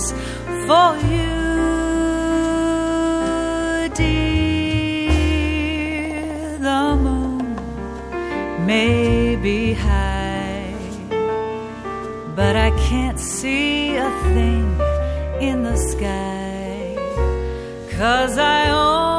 dreams for you, dear. The moon may be high, but I can't see a thing in the sky, 'cause I